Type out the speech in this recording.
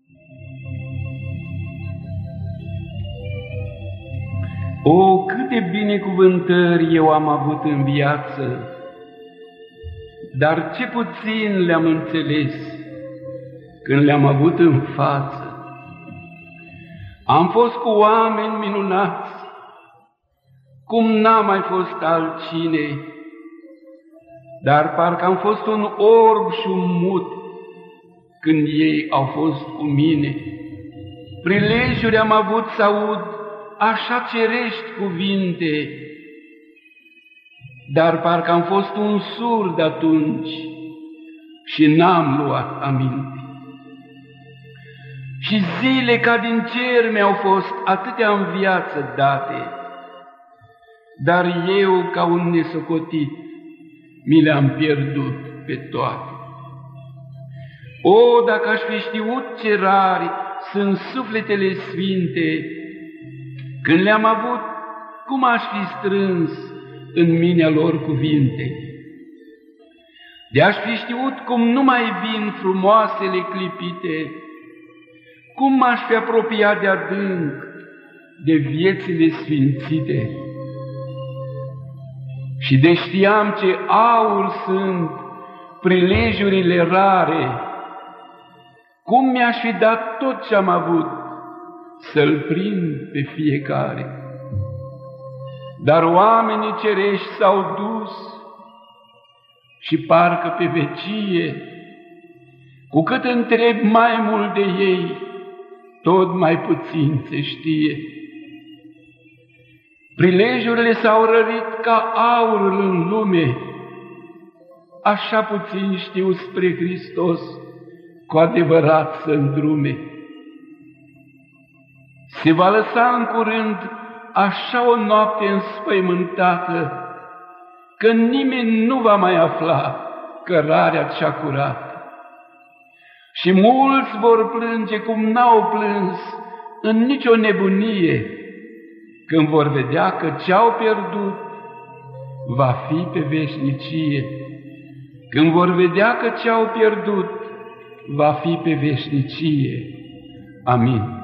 O, câte binecuvântări eu am avut în viață, dar ce puțin le-am înțeles când le-am avut în față. Am fost cu oameni minunați, cum n-a mai fost altcine, dar parcă am fost un orb și un mut când ei au fost cu mine. Prilejuri am avut să aud așa cerești cuvinte, dar parcă am fost un surd atunci și n-am luat aminte. Și zile ca din cer mi-au fost atâtea în viață date, dar eu, ca un nesocotit, mi le-am pierdut pe toate. O, dacă aș fi știut ce rari sunt sufletele sfinte, când le-am avut, cum aș fi strâns în minea lor cuvinte? De-aș fi știut cum nu mai vin frumoasele clipite, cum m-aș fi apropiat de adânc de viețile sfințite. Și de știam ce aur sunt prilejurile rare, cum mi-aș fi dat tot ce-am avut să-l prind pe fiecare. Dar oamenii cerești s-au dus și parcă pe vecie, cu cât întreb mai mult de ei, tot mai puțin se știe. Prilejurile s-au rărit ca aurul în lume, așa puțin știu spre Hristos cu adevărat să îndrume. Se va lăsa în curând așa o noapte înspăimântată, că nimeni nu va mai afla cărarea cea curată. Și mulți vor plânge cum n-au plâns în nicio nebunie, când vor vedea că ce-au pierdut va fi pe veșnicie. Când vor vedea că ce-au pierdut va fi pe veșnicie. Amin.